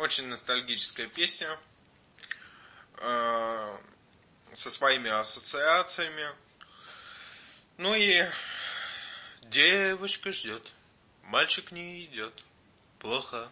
Очень ностальгическая песня. Со своими ассоциациями. Ну и девочка ждет, мальчик не идет. Плохо.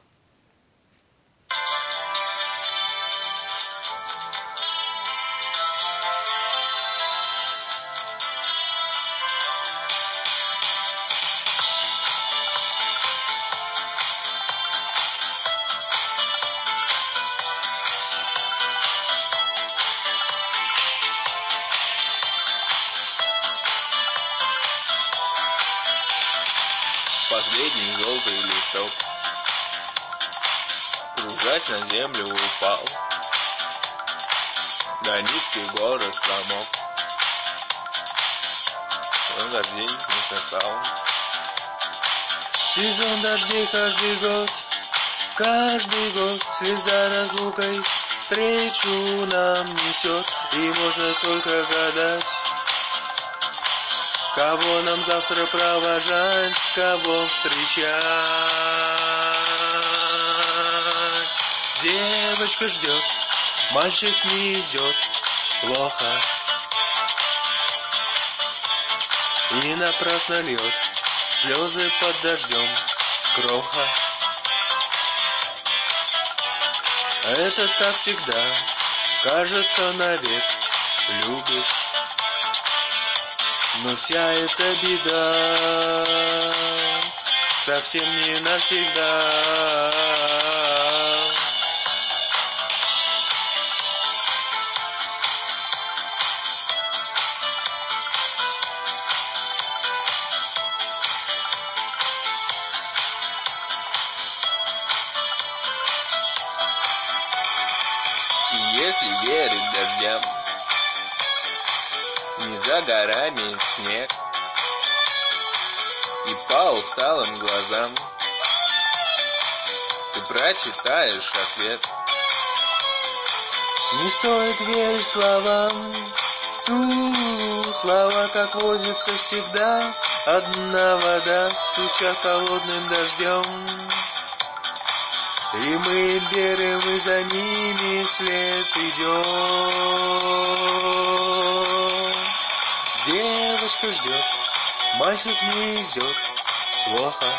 Последний желтый листок, кружась на землю, упал. До нитки город промок, он дождей не сосал. Сезон дождей каждый год слеза разлукой встречу нам несет. И можно только гадать, кого нам завтра провожать, кого встречать. Девочка ждет, мальчик не идет. Плохо. И напрасно льет слезы под дождем. Кроха. Это так всегда, кажется навек. Любишь, но вся эта беда совсем не навсегда. И если верить дождям, не за горами снег, и по усталым глазам ты прочитаешь ответ. Не стоит верить словам, слова, как водится всегда. Одна вода, стуча холодным дождем, и мы берем, и за ними след идем. Девочка ждет, мальчик не идет. Плохо.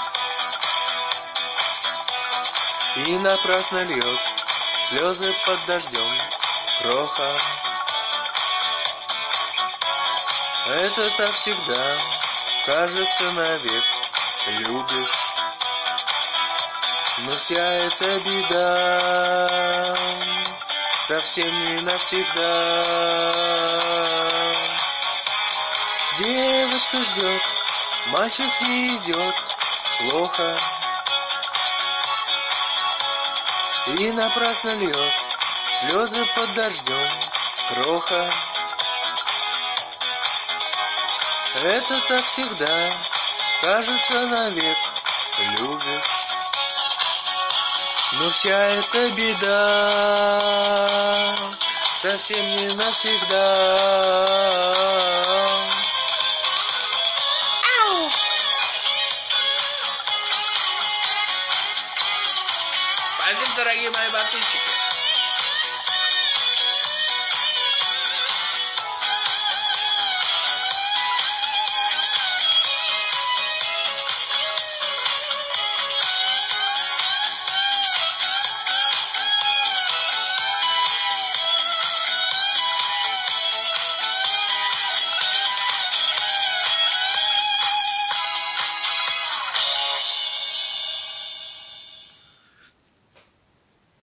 И напрасно льет слезы под дождем. Кроха. Это так всегда, кажется навек. Любишь, но вся эта беда совсем не навсегда. Девочка ждет, мальчик не идет. Плохо. И напрасно льет слезы под дождем. Кроха. Это так всегда, кажется навек. Любишь, но вся эта беда совсем не навсегда. Спасибо, дорогие мои подписчики.